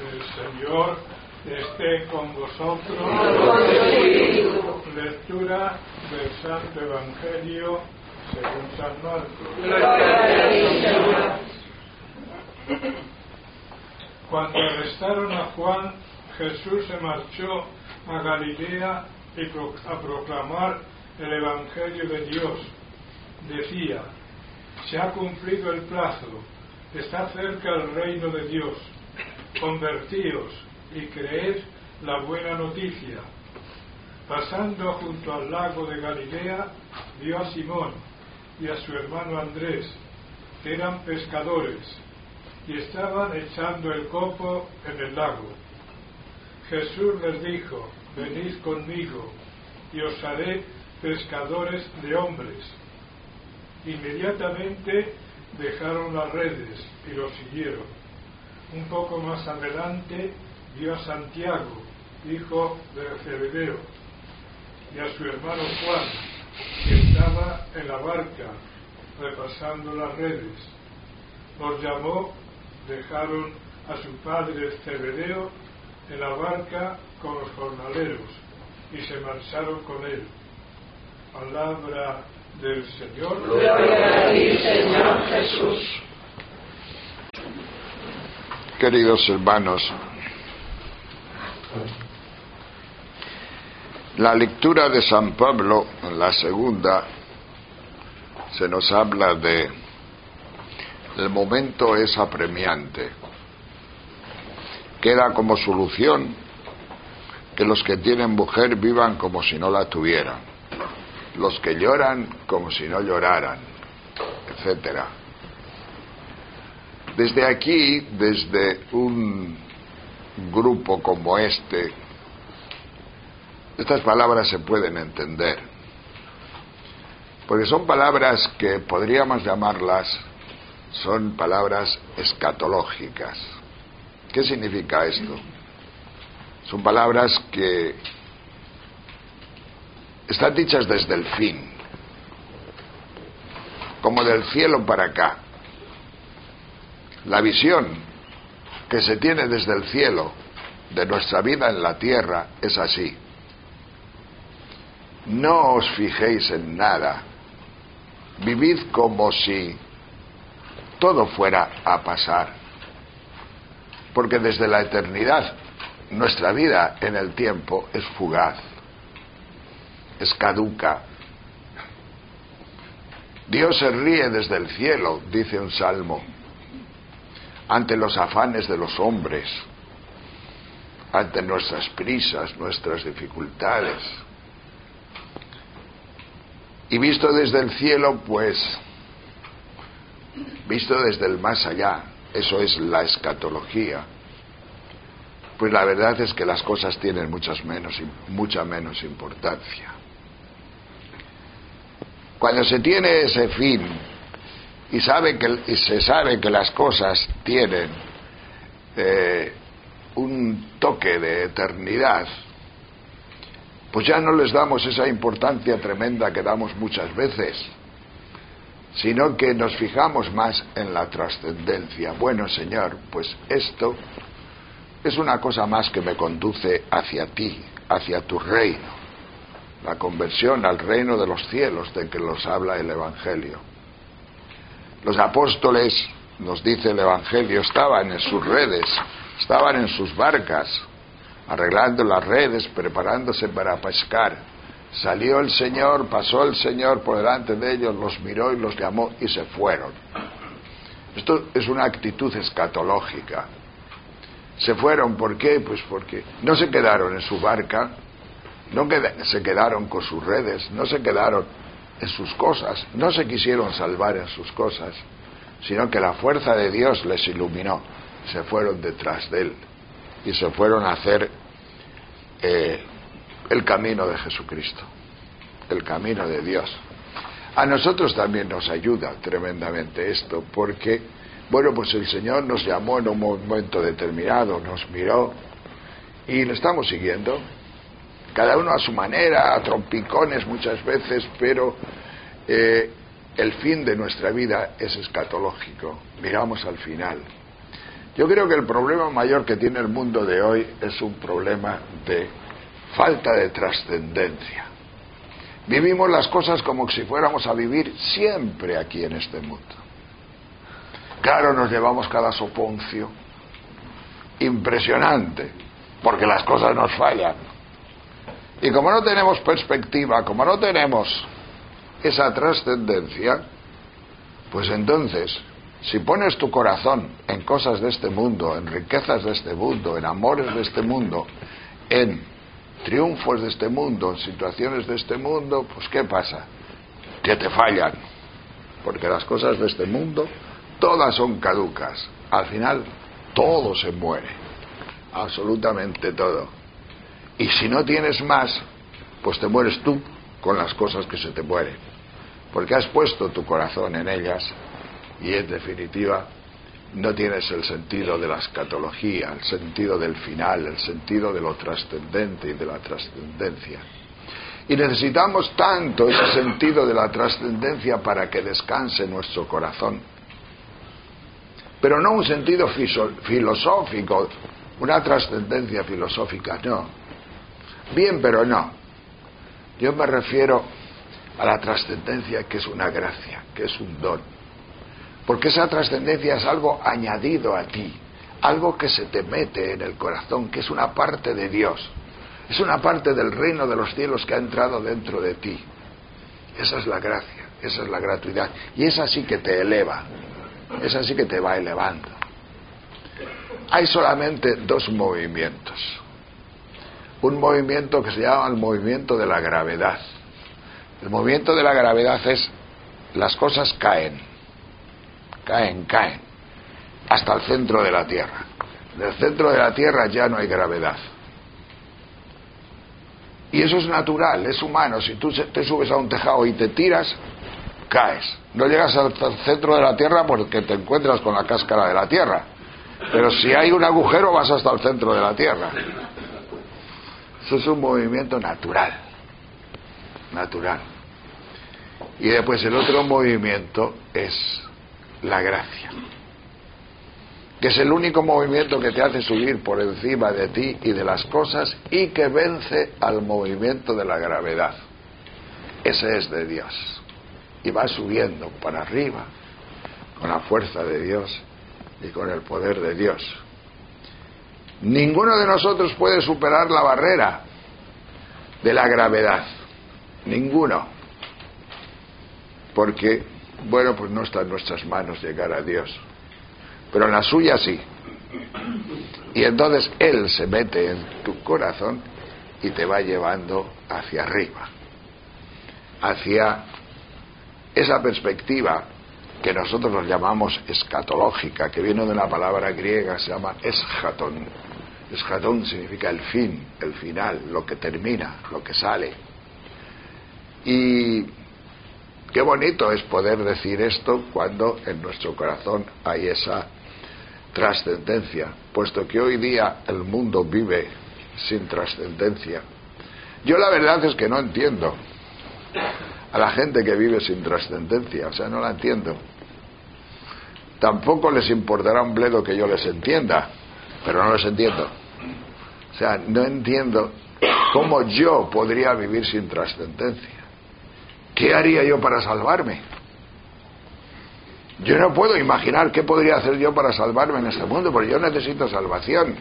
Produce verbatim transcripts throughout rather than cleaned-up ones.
El Señor esté con vosotros. Lectura del Santo Evangelio según San Marcos. Cuando arrestaron a Juan, Jesús se marchó a Galilea y pro- a proclamar el Evangelio de Dios. Decía: se ha cumplido el plazo, está cerca el reino de Dios. Convertíos y creed la buena noticia. Pasando junto al lago de Galilea, vio a Simón y a su hermano Andrés, que eran pescadores, y estaban echando el copo en el lago. Jesús les dijo: venid conmigo, y os haré pescadores de hombres. Inmediatamente dejaron las redes y los siguieron. Un poco más adelante vio a Santiago, hijo de Zebedeo, y a su hermano Juan, que estaba en la barca repasando las redes. Los llamó, dejaron a su padre Zebedeo en la barca con los jornaleros y se marcharon con él. Palabra del Señor. Gloria a ti, Señor Jesús. Queridos hermanos, la lectura de San Pablo, en la segunda, se nos habla de el momento es apremiante. Queda como solución que los que tienen mujer vivan como si no la tuvieran, los que lloran como si no lloraran, etcétera. Desde aquí, desde un grupo como este, estas palabras se pueden entender, porque son palabras que podríamos llamarlas, son palabras escatológicas. ¿Qué significa esto? Son palabras que están dichas desde el fin, como del cielo para acá. La visión que se tiene desde el cielo de nuestra vida en la tierra es así: no os fijéis en nada, vivid como si todo fuera a pasar, porque desde la eternidad nuestra vida en el tiempo es fugaz, es caduca. Dios se ríe desde el cielo, dice un salmo, ante los afanes de los hombres, ante nuestras prisas, nuestras dificultades. Y visto desde el cielo, pues, visto desde el más allá, eso es la escatología, pues la verdad es que las cosas tienen muchas menos, mucha menos importancia. Cuando se tiene ese fin y, sabe que, y se sabe que las cosas tienen eh, un toque de eternidad, pues ya no les damos esa importancia tremenda que damos muchas veces, sino que nos fijamos más en la trascendencia. Bueno, Señor, pues esto es una cosa más que me conduce hacia ti, hacia tu reino, la conversión al reino de los cielos de que nos habla el Evangelio. Los apóstoles, nos dice el Evangelio, estaban en sus redes, estaban en sus barcas, arreglando las redes, preparándose para pescar. Salió el Señor, pasó el Señor por delante de ellos, los miró y los llamó y se fueron. Esto es una actitud escatológica. Se fueron, ¿por qué? Pues porque no se quedaron en su barca, no qued- se quedaron con sus redes, no se quedaron en sus cosas, no se quisieron salvar en sus cosas, sino que la fuerza de Dios les iluminó, se fueron detrás de Él y se fueron a hacer eh, el camino de Jesucristo, el camino de Dios. A nosotros también nos ayuda tremendamente esto, porque, bueno, pues el Señor nos llamó en un momento determinado, nos miró y le estamos siguiendo, cada uno a su manera, a trompicones muchas veces, pero eh, el fin de nuestra vida es escatológico, miramos al final. Yo creo que el problema mayor que tiene el mundo de hoy es un problema de falta de trascendencia. Vivimos las cosas como si fuéramos a vivir siempre aquí en este mundo. Claro, nos llevamos cada soponcio impresionante, porque las cosas nos fallan. Y como no tenemos perspectiva, como no tenemos esa trascendencia, pues entonces, si pones tu corazón en cosas de este mundo, en riquezas de este mundo, en amores de este mundo, en triunfos de este mundo, en situaciones de este mundo, pues ¿qué pasa? Que te fallan, porque las cosas de este mundo todas son caducas. Al final todo se muere, absolutamente todo. Y si no tienes más, pues te mueres tú con las cosas que se te mueren, porque has puesto tu corazón en ellas y en definitiva no tienes el sentido de la escatología, el sentido del final, el sentido de lo trascendente y de la trascendencia. Y necesitamos tanto ese sentido de la trascendencia para que descanse nuestro corazón. Pero no un sentido filosófico, una trascendencia filosófica, no. Bien, pero no. Yo me refiero a la trascendencia que es una gracia, que es un don. Porque esa trascendencia es algo añadido a ti, algo que se te mete en el corazón, que es una parte de Dios. Es una parte del reino de los cielos que ha entrado dentro de ti. Esa es la gracia, esa es la gratuidad. Y esa sí que te eleva, esa sí que te va elevando. Hay solamente dos movimientos. Un movimiento que se llama el movimiento de la gravedad. El movimiento de la gravedad es las cosas caen, caen, caen, hasta el centro de la Tierra. En el centro de la Tierra ya no hay gravedad. Y eso es natural, es humano. Si tú te subes a un tejado y te tiras, caes. No llegas al centro de la Tierra porque te encuentras con la cáscara de la Tierra. Pero si hay un agujero vas hasta el centro de la Tierra. Eso es un movimiento natural. Natural. Y después el otro movimiento es la gracia, que es el único movimiento que te hace subir por encima de ti y de las cosas y que vence al movimiento de la gravedad. Ese es de Dios. Y va subiendo para arriba con la fuerza de Dios y con el poder de Dios. Ninguno de nosotros puede superar la barrera de la gravedad. Ninguno. Porque, bueno, pues no está en nuestras manos llegar a Dios. Pero en la suya sí. Y entonces Él se mete en tu corazón y te va llevando hacia arriba, hacia esa perspectiva que nosotros nos llamamos escatológica, que viene de una palabra griega, se llama eschaton. Eschaton significa el fin, el final, lo que termina, lo que sale. Y qué bonito es poder decir esto cuando en nuestro corazón hay esa trascendencia, puesto que hoy día el mundo vive sin trascendencia. Yo la verdad es que no entiendo a la gente que vive sin trascendencia, o sea, no la entiendo. Tampoco les importará un bledo que yo les entienda, pero no les entiendo. O sea, no entiendo cómo yo podría vivir sin trascendencia. ¿Qué haría yo para salvarme? Yo no puedo imaginar qué podría hacer yo para salvarme en este mundo, porque yo necesito salvación.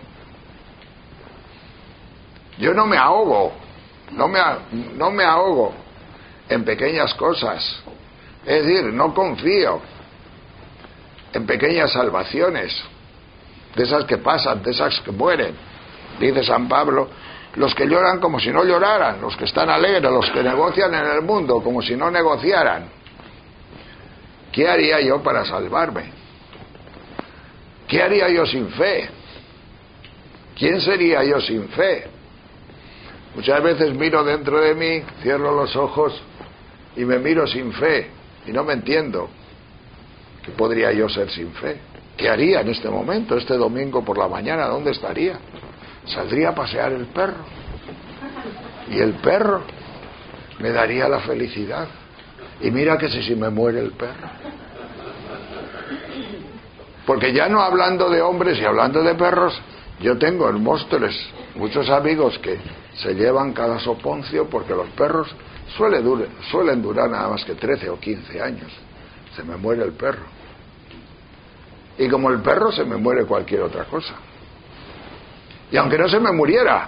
Yo no me ahogo, no me, no me ahogo en pequeñas cosas. Es decir, no confío en pequeñas salvaciones, de esas que pasan, de esas que mueren. Dice San Pablo, los que lloran como si no lloraran, los que están alegres, los que negocian en el mundo como si no negociaran. ¿Qué haría yo para salvarme? ¿Qué haría yo sin fe? ¿Quién sería yo sin fe? Muchas veces miro dentro de mí, cierro los ojos y me miro sin fe y no me entiendo. ¿Qué podría yo ser sin fe? ¿Qué haría en este momento, este domingo por la mañana? ¿Dónde estaría? Saldría a pasear el perro y el perro me daría la felicidad. Y mira que si, si me muere el perro, Porque ya no hablando de hombres y hablando de perros, yo tengo en Móstoles muchos amigos que se llevan cada soponcio porque los perros suelen durar, suelen durar nada más que trece o quince años. Se me muere el perro. Y como el perro se me muere cualquier otra cosa. Y aunque no se me muriera,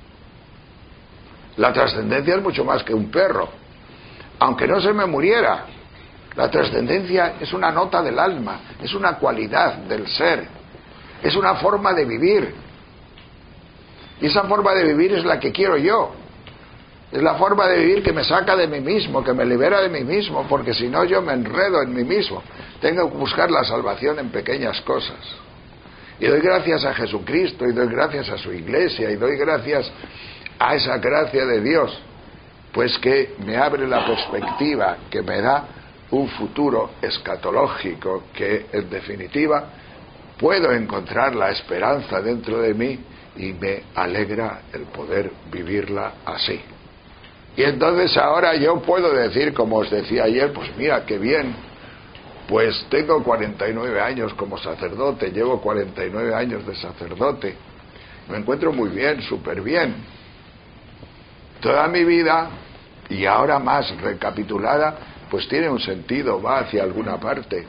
la trascendencia es mucho más que un perro. Aunque no se me muriera, la trascendencia es una nota del alma, es una cualidad del ser, es una forma de vivir. Y esa forma de vivir es la que quiero yo. Es la forma de vivir que me saca de mí mismo, que me libera de mí mismo, porque si no yo me enredo en mí mismo. Tengo que buscar la salvación en pequeñas cosas. Y doy gracias a Jesucristo, y doy gracias a su Iglesia, y doy gracias a esa gracia de Dios, pues que me abre la perspectiva, que me da un futuro escatológico, que en definitiva puedo encontrar la esperanza dentro de mí y me alegra el poder vivirla así. Y entonces ahora yo puedo decir, como os decía ayer, pues mira, qué bien, pues tengo cuarenta y nueve años como sacerdote, llevo cuarenta y nueve años de sacerdote, me encuentro muy bien, súper bien. Toda mi vida, y ahora más recapitulada, pues tiene un sentido, va hacia alguna parte.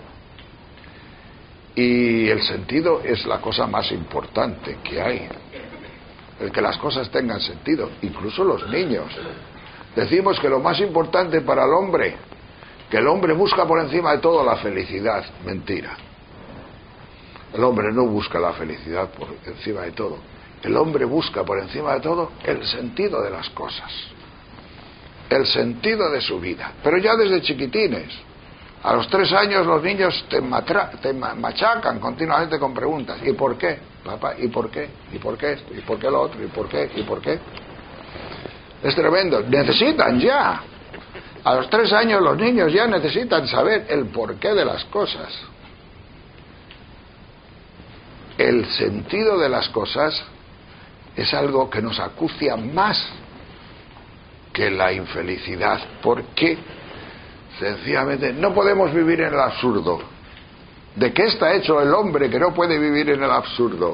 Y el sentido es la cosa más importante que hay. El que las cosas tengan sentido, incluso los niños. Decimos que lo más importante para el hombre, que el hombre busca por encima de todo la felicidad. Mentira. El hombre no busca la felicidad por encima de todo. El hombre busca por encima de todo el sentido de las cosas, el sentido de su vida. Pero ya desde chiquitines, a los tres años los niños te, matra, te machacan continuamente con preguntas. ¿Y por qué, papá? ¿Y por qué? ¿Y por qué esto? ¿Y por qué lo otro? ¿Y por qué? ¿Y por qué? Es tremendo. Necesitan ya. A los tres años los niños ya necesitan saber el porqué de las cosas. El sentido de las cosas es algo que nos acucia más que la infelicidad, porque sencillamente no podemos vivir en el absurdo. ¿De qué está hecho el hombre que no puede vivir en el absurdo?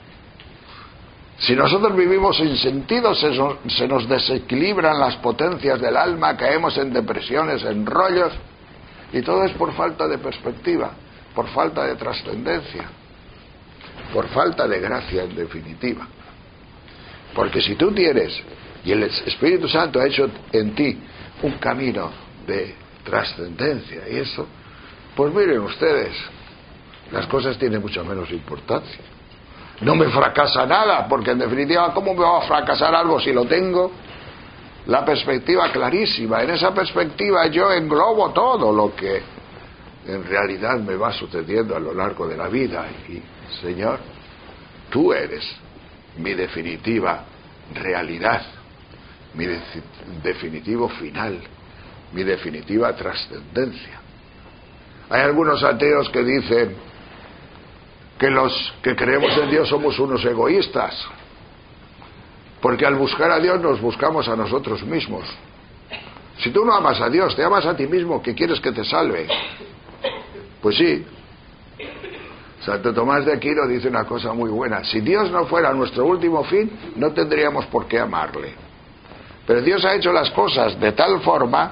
Si nosotros vivimos sin sentido, se, se nos desequilibran las potencias del alma, caemos en depresiones, en rollos, y todo es por falta de perspectiva, por falta de trascendencia, por falta de gracia en definitiva. Porque si tú tienes, y el Espíritu Santo ha hecho en ti un camino de trascendencia y eso, pues miren ustedes, las cosas tienen mucha menos importancia. No me fracasa nada, porque en definitiva, ¿cómo me va a fracasar algo si lo tengo? La perspectiva clarísima. En esa perspectiva yo englobo todo lo que en realidad me va sucediendo a lo largo de la vida. Y, Señor, tú eres mi definitiva realidad, mi de- definitivo final, mi definitiva trascendencia. Hay algunos ateos que dicen que los que creemos en Dios somos unos egoístas, porque al buscar a Dios nos buscamos a nosotros mismos. Si tú no amas a Dios, te amas a ti mismo, que quieres que te salve. Pues sí. Santo Tomás de Aquino dice una cosa muy buena: si Dios no fuera nuestro último fin, no tendríamos por qué amarle. Pero Dios ha hecho las cosas de tal forma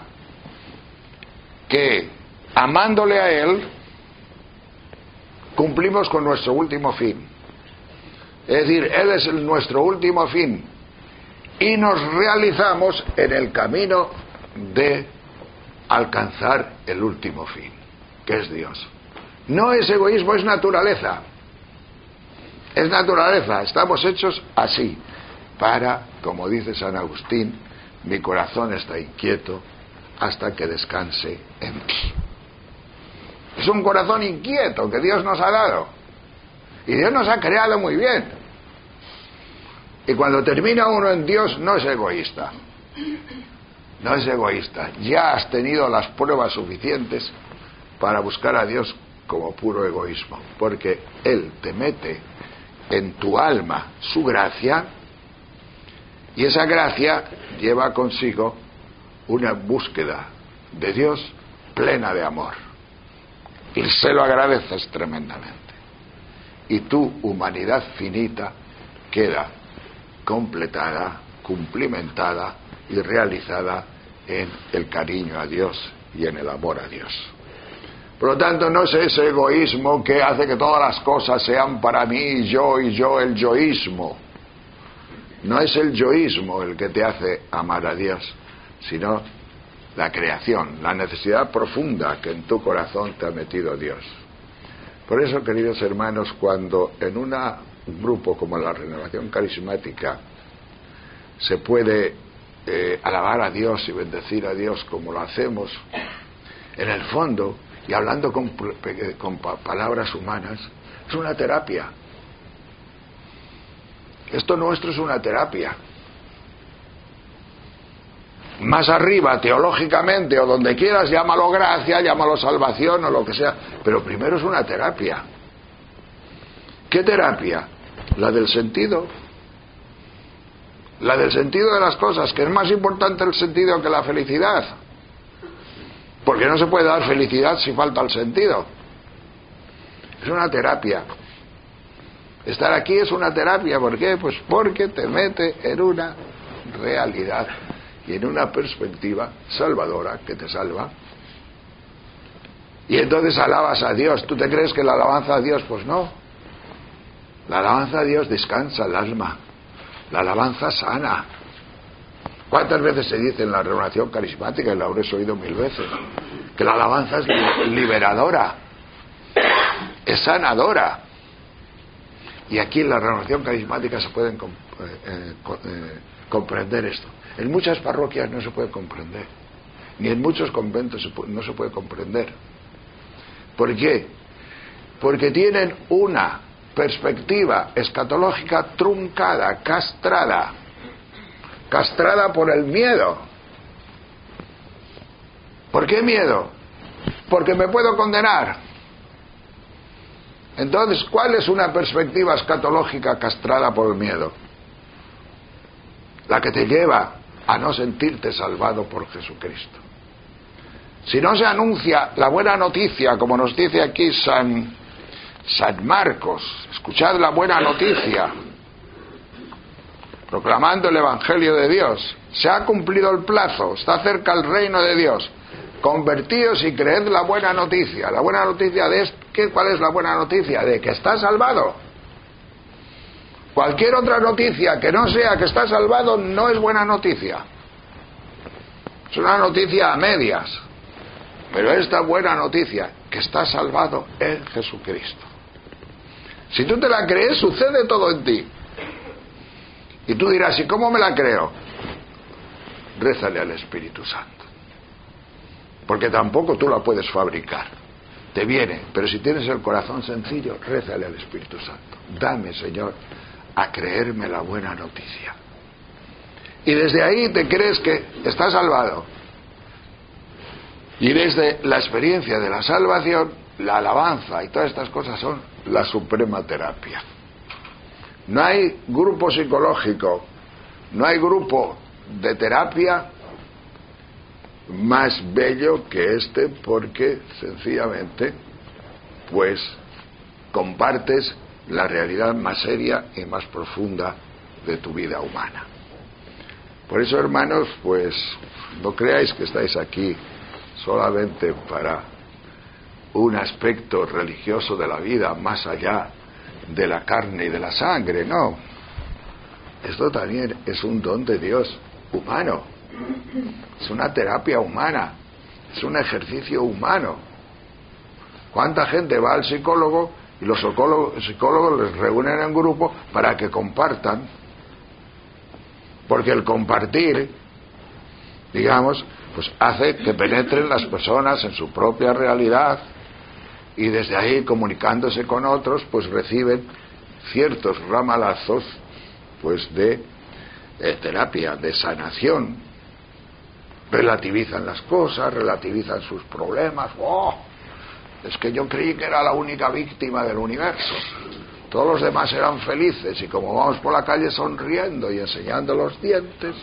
que, amándole a Él, cumplimos con nuestro último fin. Es decir, Él es el, nuestro último fin, y nos realizamos en el camino de alcanzar el último fin, que es Dios. No es egoísmo, es naturaleza. Es naturaleza. Estamos hechos así. Para, como dice San Agustín, mi corazón está inquieto hasta que descanse en ti. Es un corazón inquieto que Dios nos ha dado. Y Dios nos ha creado muy bien. Y cuando termina uno en Dios, no es egoísta. No es egoísta. Ya has tenido las pruebas suficientes para buscar a Dios como puro egoísmo, porque Él te mete en tu alma su gracia, y esa gracia lleva consigo una búsqueda de Dios plena de amor, y se lo agradeces tremendamente. y tu humanidad finita queda completada, cumplimentada y realizada en el cariño a Dios y en el amor a Dios. Por lo tanto, no es ese egoísmo que hace que todas las cosas sean para mí, yo y yo, el yoísmo. No es el yoísmo el que te hace amar a Dios, sino la creación, la necesidad profunda que en tu corazón te ha metido Dios. Por eso, queridos hermanos, cuando en una, un grupo como la Renovación Carismática se puede eh, alabar a Dios y bendecir a Dios como lo hacemos, en el fondo, y hablando con, con palabras humanas, es una terapia. Esto nuestro es una terapia. Más arriba, teológicamente, o donde quieras, llámalo gracia, llámalo salvación, o lo que sea, pero primero es una terapia. ¿Qué terapia? La del sentido. La del sentido de las cosas, que es más importante el sentido que la felicidad. Porque no se puede dar felicidad si falta el sentido. Es una terapia. Estar aquí es una terapia. ¿Por qué? Pues porque te mete en una realidad y en una perspectiva salvadora que te salva. Y entonces alabas a Dios. ¿Tú te crees que la alabanza a Dios? Pues no. La alabanza a Dios descansa el alma. La alabanza sana. ¿Cuántas veces se dice en la renovación carismática, y la habréis oído mil veces, que la alabanza es liberadora, es sanadora? Y aquí en la renovación carismática se pueden comp eh, eh, comprender esto. En muchas parroquias no se puede comprender, ni en muchos conventos se puede, no se puede comprender. ¿Por qué? Porque tienen una perspectiva escatológica truncada, castrada, castrada por el miedo. ¿Por qué miedo? Porque me puedo condenar. Entonces, ¿cuál es una perspectiva escatológica castrada por el miedo? La que te lleva a no sentirte salvado por Jesucristo. Si no se anuncia la buena noticia, como nos dice aquí San, San Marcos, escuchad la buena noticia, proclamando el Evangelio de Dios, se ha cumplido el plazo, está cerca el reino de Dios, convertíos y creed la buena noticia. La buena noticia de esto, ¿cuál es la buena noticia? De que estás salvado. Cualquier otra noticia que no sea que estás salvado no es buena noticia. Es una noticia a medias. Pero esta buena noticia, que estás salvado en Jesucristo. Si tú te la crees, sucede todo en ti. Y tú dirás, ¿y cómo me la creo? Rézale al Espíritu Santo. Porque tampoco tú la puedes fabricar. Te viene, pero si tienes el corazón sencillo, rézale al Espíritu Santo. Dame, Señor, a creerme la buena noticia. Y desde ahí te crees que estás salvado. Y desde la experiencia de la salvación, la alabanza y todas estas cosas son la suprema terapia. No hay grupo psicológico, no hay grupo de terapia más bello que este, porque sencillamente pues compartes la realidad más seria y más profunda de tu vida humana. Por eso, hermanos, pues no creáis que estáis aquí solamente para un aspecto religioso de la vida más allá de la carne y de la sangre, no. Esto también es un don de Dios humano, es una terapia humana, es un ejercicio humano. ¿Cuánta gente va al psicólogo y los psicólogos, psicólogos les reúnen en grupo para que compartan? Porque el compartir, digamos, pues hace que penetren las personas en su propia realidad y desde ahí, comunicándose con otros, pues reciben ciertos ramalazos pues de eh, terapia, de sanación. Relativizan las cosas, relativizan sus problemas. ¡Oh! Es que yo creí que era la única víctima del universo. Todos los demás eran felices y como vamos por la calle sonriendo y enseñando los dientes,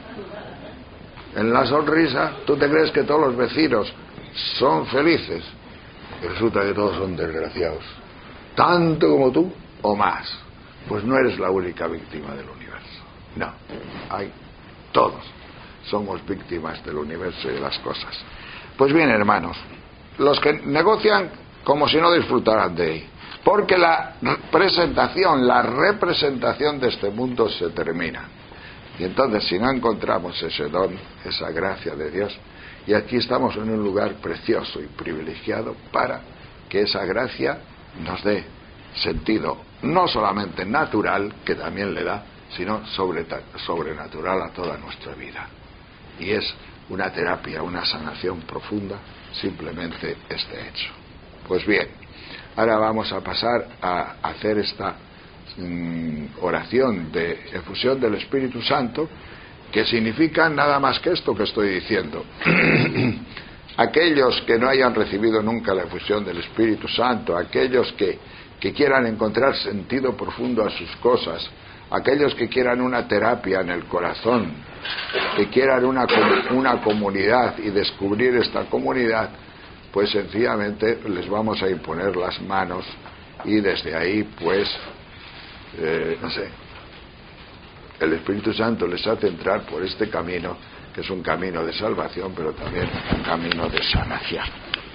en la sonrisa, ¿tú te crees que todos los vecinos son felices? Y resulta que todos son desgraciados. tanto como tú o más. Pues no eres la única víctima del universo. No, hay todos. Somos víctimas del universo y de las cosas. Pues bien, hermanos, los que negocian como si no disfrutaran de él, porque la presentación, la representación de este mundo se termina. Y entonces, si no encontramos ese don, esa gracia de Dios, y aquí estamos en un lugar precioso y privilegiado para que esa gracia nos dé sentido, no solamente natural, que también le da, sino sobre, sobrenatural a toda nuestra vida. Y es una terapia, una sanación profunda, simplemente este hecho. Pues bien, ahora vamos a pasar a hacer esta mm, oración de efusión del Espíritu Santo, que significa nada más que esto que estoy diciendo. Aquellos que no hayan recibido nunca la efusión del Espíritu Santo, aquellos que, que quieran encontrar sentido profundo a sus cosas, aquellos que quieran una terapia en el corazón, que quieran una, una comunidad y descubrir esta comunidad, pues sencillamente les vamos a imponer las manos y desde ahí pues eh, no sé, el Espíritu Santo les hace entrar por este camino, que es un camino de salvación, pero también un camino de sanación.